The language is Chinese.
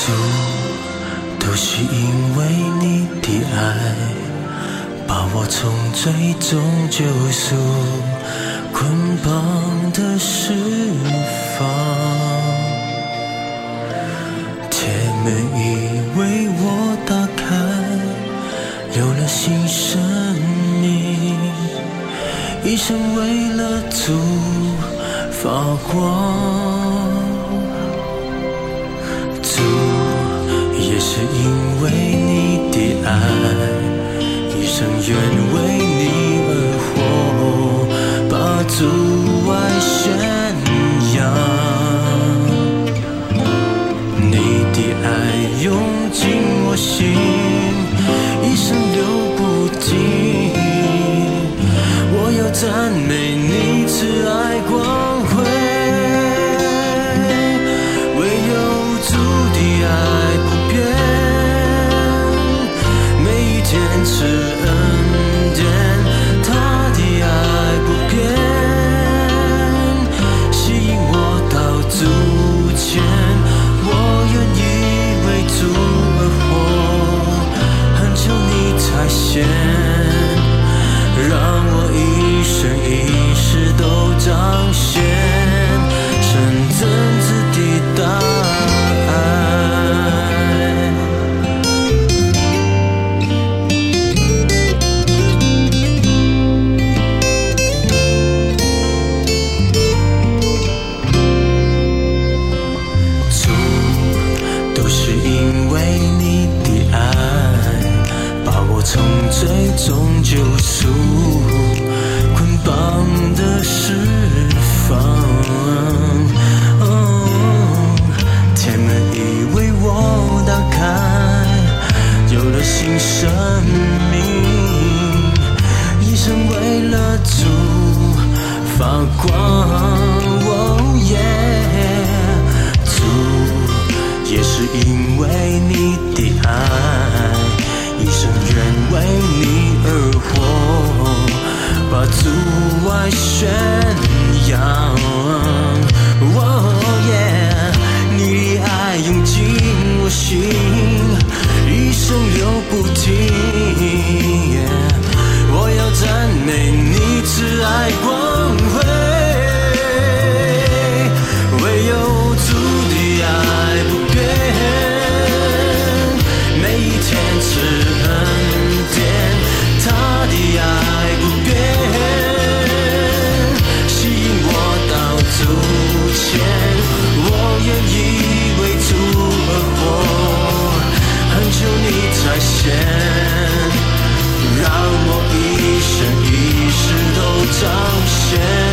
主，都是因为你的爱，把我从最终救赎，捆绑的释放。铁门已为我打开，有了新生命，一生为了主发光。主，也是因为你的爱，一生愿为你而活，把主爱宣扬。你的爱涌进我心，一生流不尽。我要赞美你慈爱光辉，唯有主的爱不变，每一天是恩典，他的爱不变，吸引我到主前，我愿意为主而活，恳求你才显，让我一生一世都彰显神真子的大爱。主，都是因为你的爱，把我从最终救赎，捆绑的释放。天门已为我打开，有了新生命，一生为了主发光。主，也是因为你的爱，一生愿为你而活，把主爱宣扬。你的爱涌进我心，一生流不停。我要赞美你慈爱光辉，唯有主的爱不变，每一天是恩典，他的爱不变，吸引我到主前，我愿意为主而活，恳求你才显，让我一生一世都彰显